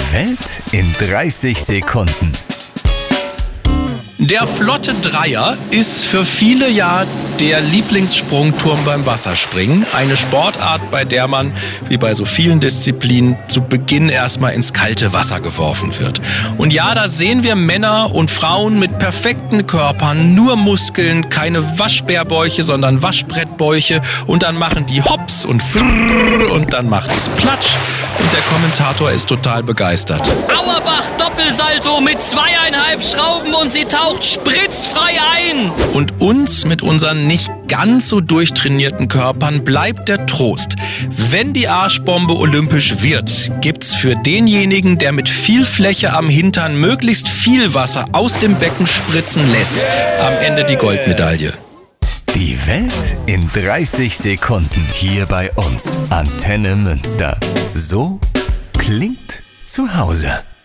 Welt in 30 Sekunden. Der flotte Dreier ist für viele ja der Lieblingssprungturm beim Wasserspringen. Eine Sportart, bei der man, wie bei so vielen Disziplinen, zu Beginn erstmal ins kalte Wasser geworfen wird. Und ja, da sehen wir Männer und Frauen mit perfekten Körpern, nur Muskeln, keine Waschbärbäuche, sondern Waschbrettbäuche. Und dann machen die Hops und Frrrr und dann macht es Platsch. Und der Kommentator ist total begeistert. Auerbach Doppelsalto mit 2,5 Schrauben und sie taucht spritzfrei ein. Und uns mit unseren nicht ganz so durchtrainierten Körpern bleibt der Trost. Wenn die Arschbombe olympisch wird, gibt's für denjenigen, der mit viel Fläche am Hintern möglichst viel Wasser aus dem Becken spritzen lässt, am Ende die Goldmedaille. Die Welt in 30 Sekunden hier bei uns. Antenne Münster. So klingt zu Hause.